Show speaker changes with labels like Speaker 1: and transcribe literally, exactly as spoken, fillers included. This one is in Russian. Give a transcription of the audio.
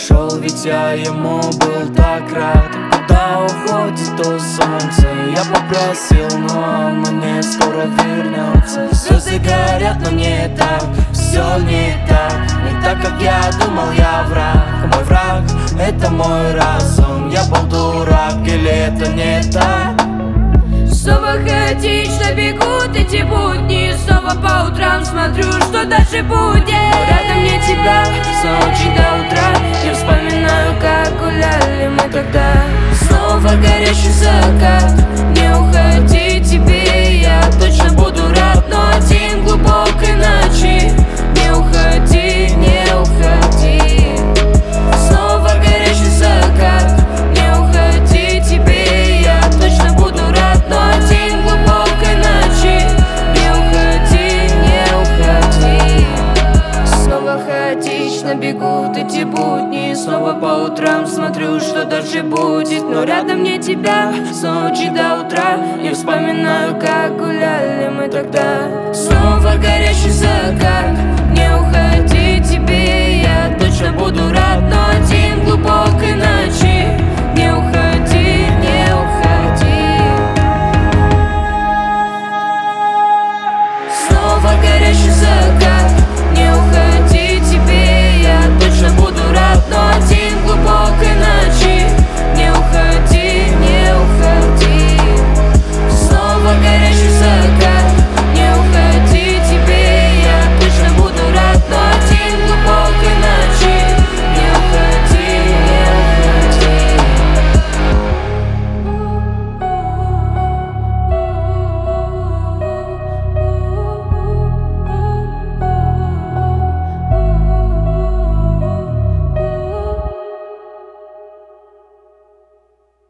Speaker 1: ушел, ведь я ему был так рад. Куда уходит то солнце? Я попросил, но он мне скоро вернется. Звезды горят, но не так, все не так. Не так, как я думал, я враг. Мой враг — это мой разум. Я был дурак, или это не так?
Speaker 2: Снова хаотично бегут эти будни. Снова по утрам смотрю, что дальше будет. Но рядом нет тебя с ночи до утра. Я вспоминаю, как гуляли мы тогда. Снова горящий закат. Не уходи, тебе я точно буду рад. Но один глубокой ночи. Не уходи, не уходи. Снова горящий закат. Не уходи, тебе я точно буду рад. Но один глубокой ночи. Не уходи, не уходи. Снова хаотично бегут эти будни. Снова по утрам смотрю, что дальше будет. Но рядом нет тебя с ночи до утра. Я вспоминаю, как гуляли мы тогда. Снова горящий закат. Не уходи, тебе я точно буду рад.